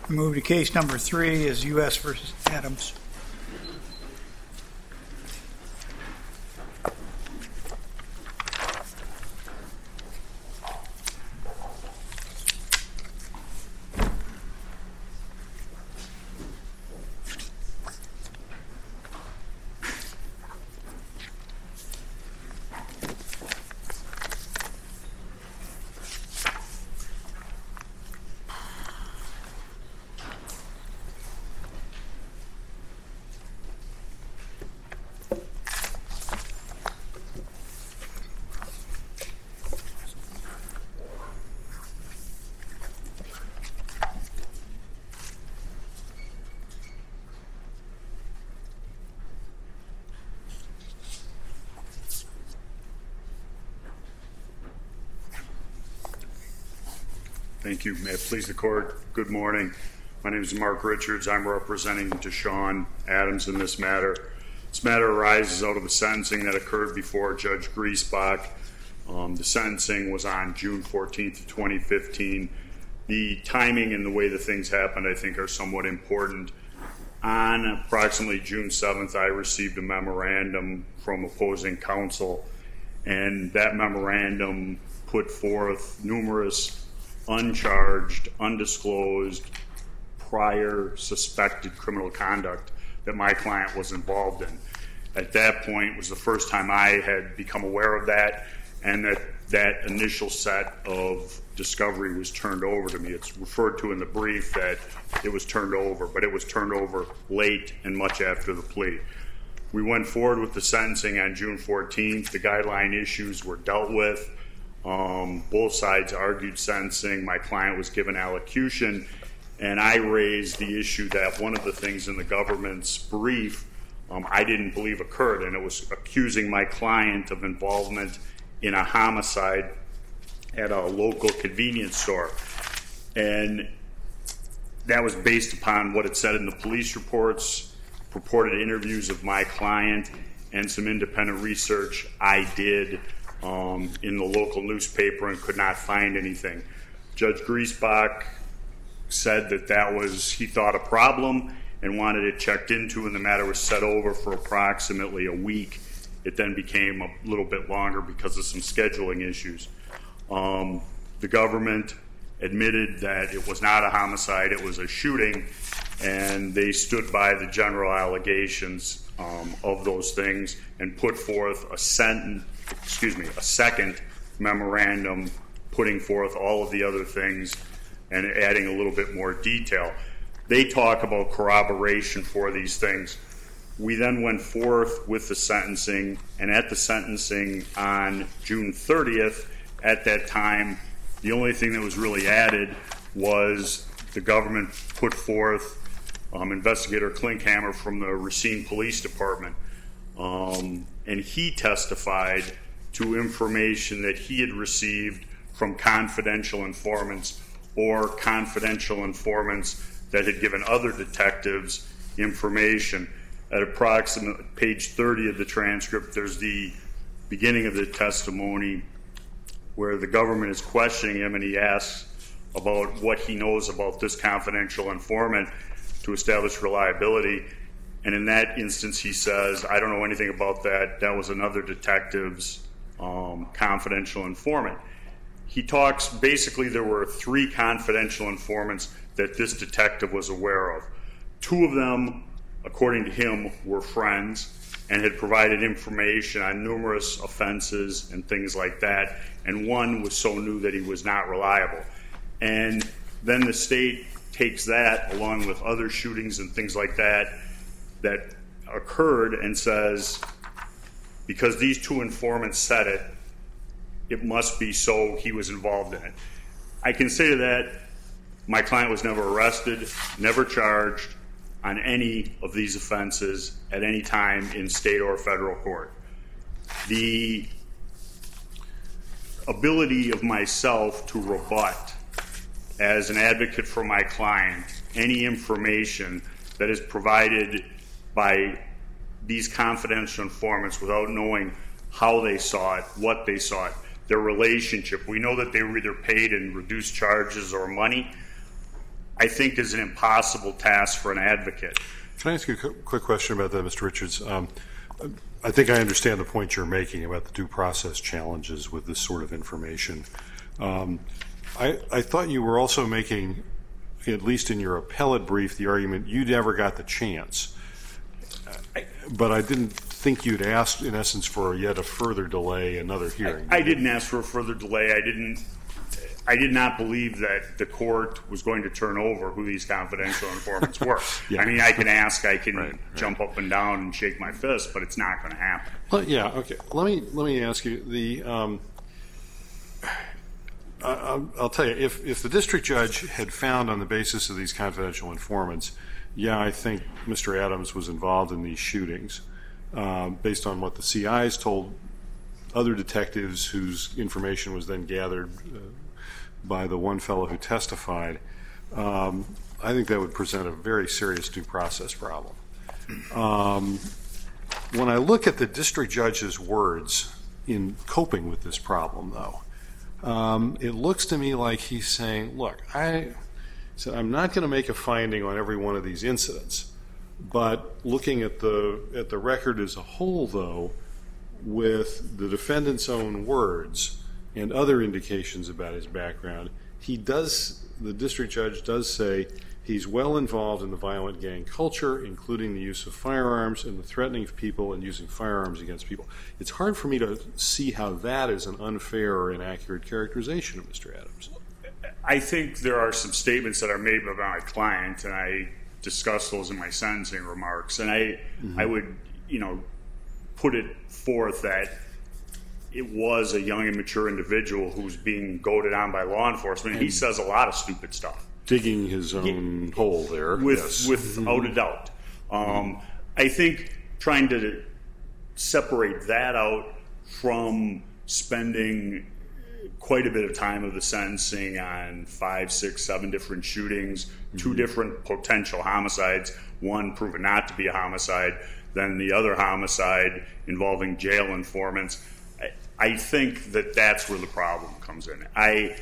Move to case number 3 is U.S. versus Adams. Thank you. May it please the court. Good morning. My name is Mark Richards. I'm representing Deshaun Adams in this matter. This matter arises out of a sentencing that occurred before Judge Griesbach. The sentencing was on June 14th, 2015. The timing and the way the things happened, I think, are somewhat important. On approximately June 7th, I received a memorandum from opposing counsel, and that memorandum put forth numerous uncharged, undisclosed, prior suspected criminal conduct that my client was involved in. At that point was the first time I had become aware of that, and that initial set of discovery was turned over to me. It's referred to in the brief that it was turned over, but it was turned over late and much after the plea. We went forward with the sentencing on June 14th. The guideline issues were dealt with. Both sides argued sentencing. My client was given allocution, and I raised the issue that one of the things in the government's brief I didn't believe occurred, and it was accusing my client of involvement in a homicide at a local convenience store. And that was based upon what it said in the police reports, purported interviews of my client, and some independent research I did in the local newspaper and could not find anything. Judge Griesbach said that was, he thought, a problem and wanted it checked into, and the matter was set over for approximately a week. It then became a little bit longer because of some scheduling issues. The government admitted that it was not a homicide, it was a shooting, and they stood by the general allegations of those things and put forth a second memorandum putting forth all of the other things and adding a little bit more detail. They talk about corroboration for these things. We then went forth with the sentencing, and at the sentencing on June 30th, at that time, the only thing that was really added was the government put forth Investigator Klinkhammer from the Racine Police Department. And he testified to information that he had received from confidential informants or confidential informants that had given other detectives information. At approximately page 30 of the transcript, there's the beginning of the testimony where the government is questioning him, and he asks about what he knows about this confidential informant to establish reliability. And in that instance, he says, I don't know anything about that. That was another detective's confidential informant. He talks, basically there were 3 confidential informants that this detective was aware of. 2 of them, according to him, were friends and had provided information on numerous offenses and things like that, and 1 was so new that he was not reliable. And then the state takes that, along with other shootings and things like that occurred, and says, because these 2 informants said it, it must be so he was involved in it. I can say to that, my client was never arrested, never charged on any of these offenses at any time in state or federal court. The ability of myself to rebut, as an advocate for my client, any information that is provided by these confidential informants without knowing how they saw it, what they saw it, their relationship. We know that they were either paid in reduced charges or money. I think is an impossible task for an advocate. Can I ask you a quick question about that, Mr. Richards? I think I understand the point you're making about the due process challenges with this sort of information. I thought you were also making, at least in your appellate brief, the argument you never got the chance. But I didn't think you'd asked, in essence, for yet a further delay, another hearing. I didn't ask for a further delay. I did not believe that the court was going to turn over who these confidential informants were. Yeah. I mean, I can ask, I can Right. jump up and down and shake my fist, but it's not going to happen. Well, yeah, okay. Let me ask you I'll tell you, if the district judge had found on the basis of these confidential informants, yeah, I think Mr. Adams was involved in these shootings, based on what the CIs told other detectives whose information was then gathered by the one fellow who testified, I think that would present a very serious due process problem. When I look at the district judge's words in coping with this problem, though, it looks to me like he's saying, look, I'm not going to make a finding on every one of these incidents, but looking at the record as a whole, though, with the defendant's own words and other indications about his background, the district judge does say he's well involved in the violent gang culture, including the use of firearms and the threatening of people and using firearms against people. It's hard for me to see how that is an unfair or inaccurate characterization of Mr. Adams. I think there are some statements that are made by my client, and I discuss those in my sentencing remarks, and I would, put it forth that it was a young, immature individual who's being goaded on by law enforcement. And he says a lot of stupid stuff. Digging his own hole there. Without a doubt. I think trying to separate that out from spending quite a bit of time of the sentencing on 5, 6, 7 different shootings, 2 different potential homicides, one proven not to be a homicide, then the other homicide involving jail informants. I think that that's where the problem comes in. I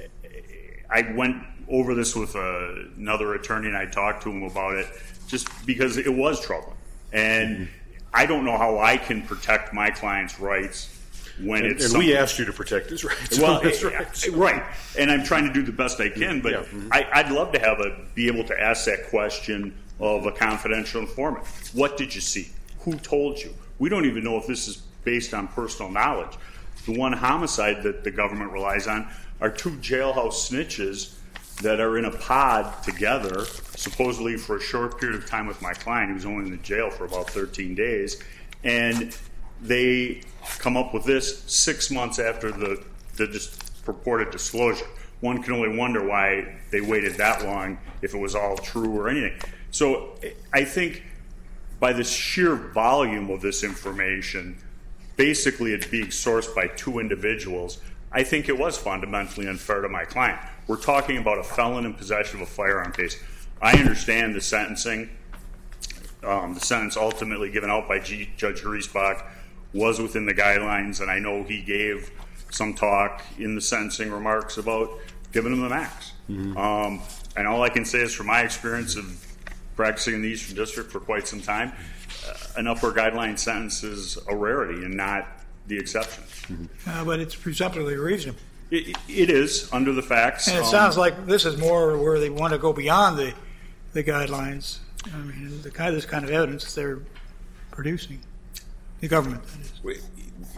went over this with another attorney, and I talked to him about it just because it was troubling. And I don't know how I can protect my client's rights when it's and we asked you to protect his rights. Well, right. And I'm trying to do the best I can, but I'd love to be able to ask that question of a confidential informant. What did you see? Who told you? We don't even know if this is based on personal knowledge. The one homicide that the government relies on are 2 jailhouse snitches that are in a pod together, supposedly for a short period of time with my client. He was only in the jail for about 13 days. And they come up with this 6 months after the purported disclosure. One can only wonder why they waited that long, if it was all true or anything. So I think by the sheer volume of this information, basically it being sourced by 2 individuals, I think it was fundamentally unfair to my client. We're talking about a felon in possession of a firearm case. I understand the sentencing. The sentence ultimately given out by Judge Griesbach was within the guidelines, and I know he gave some talk in the sentencing remarks about giving him the max. And all I can say is from my experience of practicing in the Eastern District for quite some time, an upper guideline sentence is a rarity and not the exception. But it's presumptively reasonable. It is, under the facts. And it sounds like this is more where they want to go beyond the guidelines. I mean, this kind of evidence they're producing. The government, that is.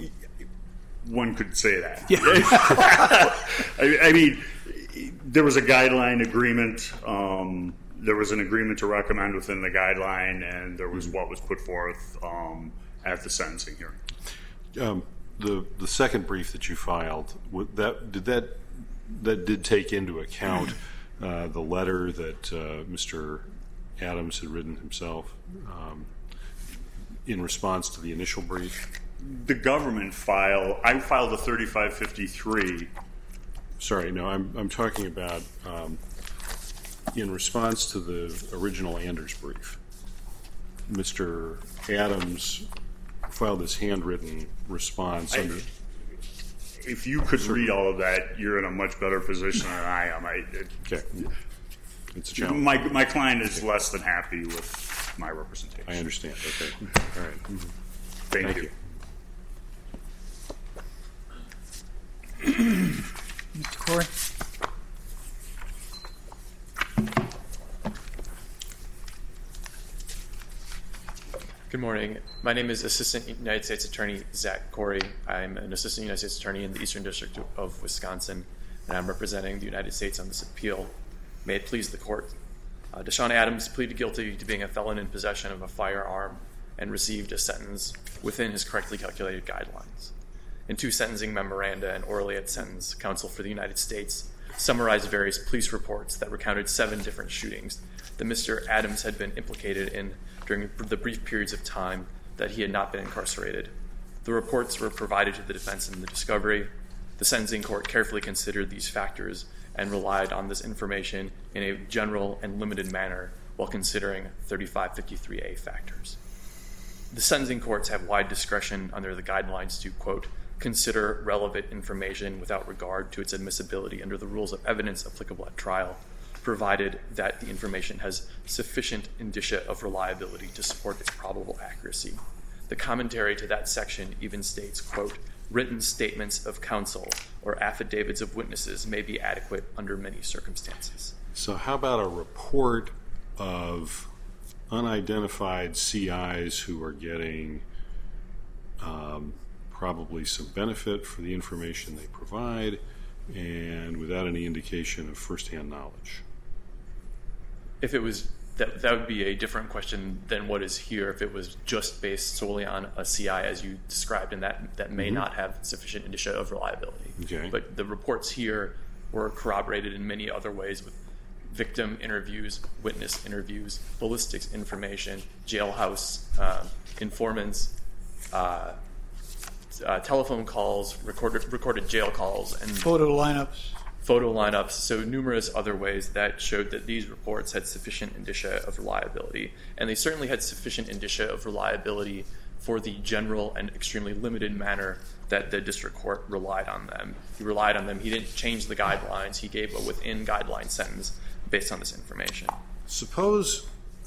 One could say that. Yeah. I mean, there was a guideline agreement. There was an agreement to recommend within the guideline, and there was what was put forth at the sentencing hearing. The second brief that you filed, that did take into account the letter that Mr. Adams had written himself in response to the initial brief? The government I filed a 3553. Sorry, no, I'm talking about in response to the original Anders brief. Mr. Adams filed this handwritten response. If you could read all of that, you're in a much better position than I am. Okay. It's a challenge. My client is less than happy with my representation. I understand. Okay. All right. Thank you. Mr. Corey? Good morning. My name is Assistant United States Attorney Zach Corey. I'm an Assistant United States Attorney in the Eastern District of Wisconsin, and I'm representing the United States on this appeal. May it please the Court. Deshaun Adams pleaded guilty to being a felon in possession of a firearm and received a sentence within his correctly calculated guidelines. In two sentencing memoranda and orally at sentence, counsel for the United States summarized various police reports that recounted 7 different shootings that Mr. Adams had been implicated in during the brief periods of time that he had not been incarcerated. The reports were provided to the defense in the discovery. The sentencing court carefully considered these factors and relied on this information in a general and limited manner while considering 3553A factors. The sentencing courts have wide discretion under the guidelines to, quote, consider relevant information without regard to its admissibility under the rules of evidence applicable at trial, provided that the information has sufficient indicia of reliability to support its probable accuracy. The commentary to that section even states, quote, written statements of counsel or affidavits of witnesses may be adequate under many circumstances. So how about a report of unidentified CIs who are getting probably some benefit for the information they provide and without any indication of firsthand knowledge? If it was, that would be a different question than what is here. If it was just based solely on a CI as you described, and that may not have sufficient indicia of reliability. Okay. But the reports here were corroborated in many other ways with victim interviews, witness interviews, ballistics information, jailhouse informants, telephone calls, recorded jail calls, and Photo lineups, so numerous other ways that showed that these reports had sufficient indicia of reliability. And they certainly had sufficient indicia of reliability for the general and extremely limited manner that the district court relied on them. He relied on them. He didn't change the guidelines. He gave a within-guideline sentence based on this information. Suppose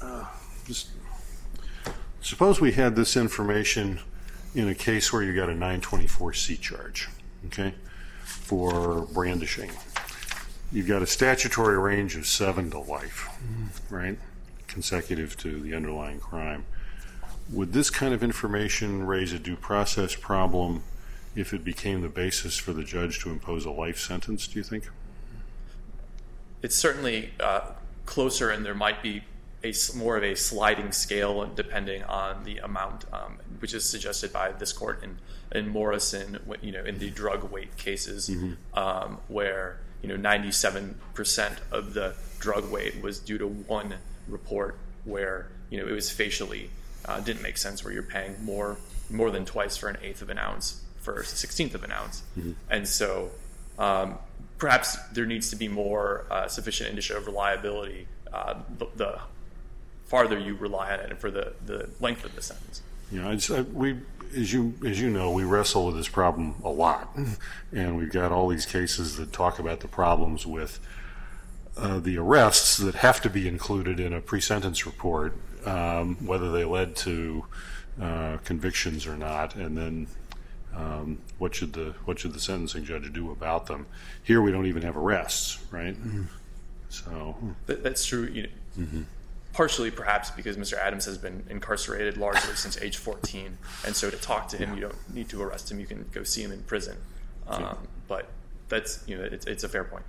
we had this information in a case where you got a 924C charge, okay, for brandishing. You've got a statutory range of 7 to life, right, consecutive to the underlying crime. Would this kind of information raise a due process problem if it became the basis for the judge to impose a life sentence, do you think? It's certainly closer, and there might be more of a sliding scale depending on the amount, which is suggested by this court in Morrison, in the drug weight cases, where 97% of the drug weight was due to one report where it was facially didn't make sense, where you're paying more than twice for 1/8 of an ounce for a 1/16 of an ounce, and so perhaps there needs to be more sufficient indicia of reliability the farther you rely on it and for the length of the sentence. As you know, we wrestle with this problem a lot, and we've got all these cases that talk about the problems with the arrests that have to be included in a pre-sentence report, whether they led to convictions or not, and then what should the sentencing judge do about them? Here we don't even have arrests, right? So that's true. Partially, perhaps, because Mr. Adams has been incarcerated largely since age 14, and so to talk to him, you don't need to arrest him. You can go see him in prison. But that's it's a fair point.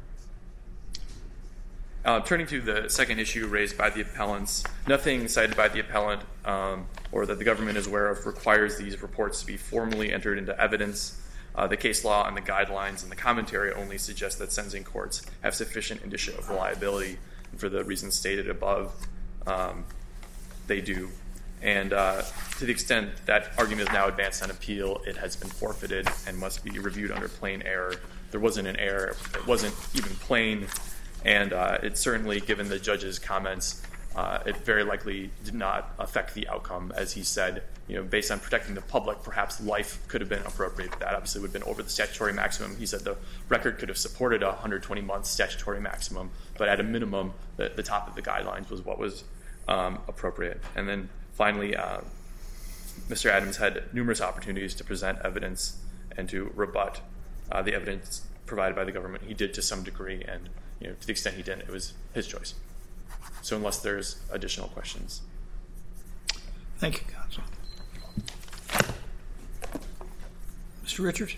Turning to the second issue raised by the appellants, nothing cited by the appellant or that the government is aware of requires these reports to be formally entered into evidence. The case law and the guidelines and the commentary only suggest that sentencing courts have sufficient indicia of reliability, and for the reasons stated above, they do. And to the extent that argument is now advanced on appeal, it has been forfeited and must be reviewed under plain error. There wasn't an error. It wasn't even plain. And it certainly, given the judge's comments, it very likely did not affect the outcome. As he said, based on protecting the public, perhaps life could have been appropriate. That obviously would have been over the statutory maximum. He said the record could have supported a 120-month statutory maximum, but at a minimum, the top of the guidelines was what was appropriate. And then finally, Mr. Adams had numerous opportunities to present evidence and to rebut the evidence provided by the government. He did to some degree, and to the extent he didn't, it was his choice. So unless there's additional questions. Thank you, counsel. Mr. Richards?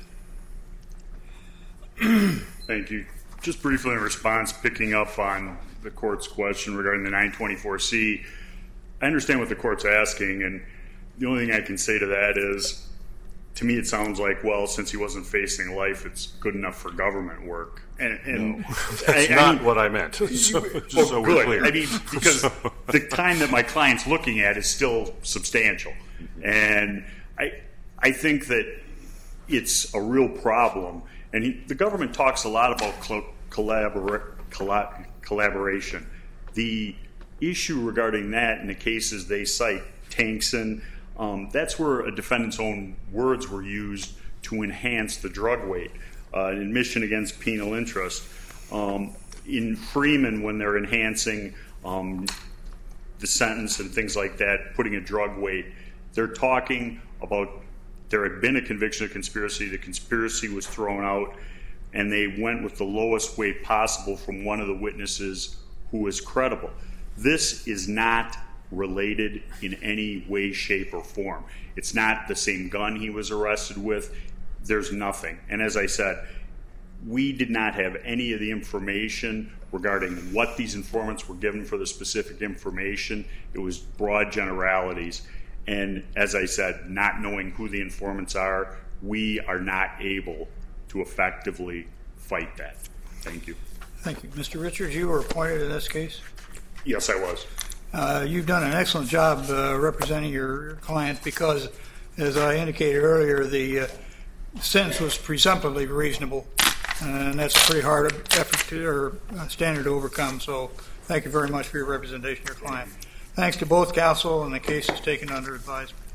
Thank you. Just briefly in response, picking up on the court's question regarding the 924C, I understand what the court's asking, and the only thing I can say to that is, to me it sounds like, well, since he wasn't facing life, it's good enough for government work. And no, that's not what I meant. So we're clear. I mean, because the time that my client's looking at is still substantial. And I think that it's a real problem. And the government talks a lot about collaboration. The issue regarding that in the cases they cite, Tankson, that's where a defendant's own words were used to enhance the drug weight. In Mission Against Penal Interest, in Freeman, when they're enhancing the sentence and things like that, putting a drug weight, they're talking about there had been a conviction of conspiracy, the conspiracy was thrown out, and they went with the lowest weight possible from one of the witnesses who was credible. This is not related in any way, shape, or form. It's not the same gun he was arrested with. There's nothing. And as I said, we did not have any of the information regarding what these informants were given for the specific information. It was broad generalities. And as I said, not knowing who the informants are, we are not able to effectively fight that. Thank you. Thank you. Mr. Richards, you were appointed in this case? Yes, I was. You've done an excellent job representing your client because, as I indicated earlier, the sentence was presumptively reasonable, and that's a pretty hard standard to overcome. So thank you very much for your representation of your client. Thanks to both counsel, and the case is taken under advisement.